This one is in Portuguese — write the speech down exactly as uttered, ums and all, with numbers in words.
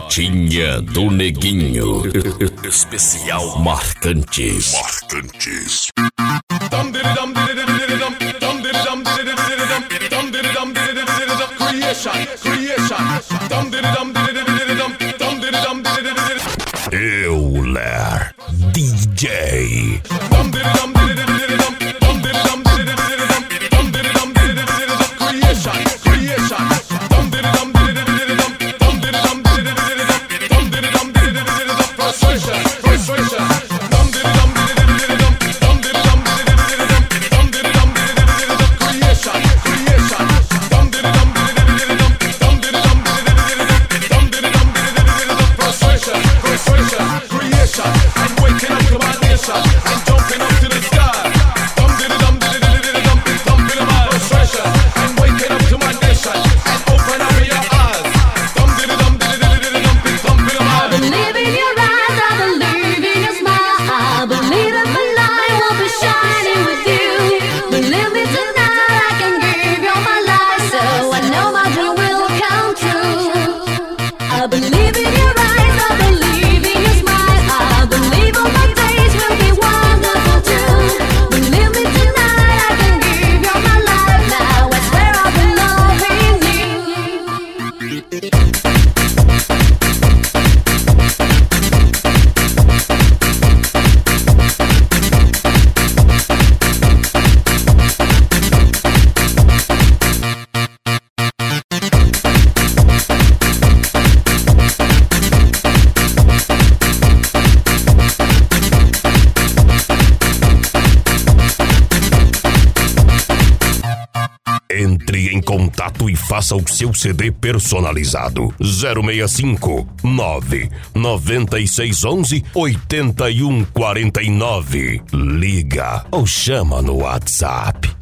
Marchinha do Neguinho. Especial Marcantes. Marcantes. Euler D J. Entre em contato e faça o seu C D personalizado. zero seis cinco, nove nove seis um um, oito um quatro nove. Liga ou chama no WhatsApp.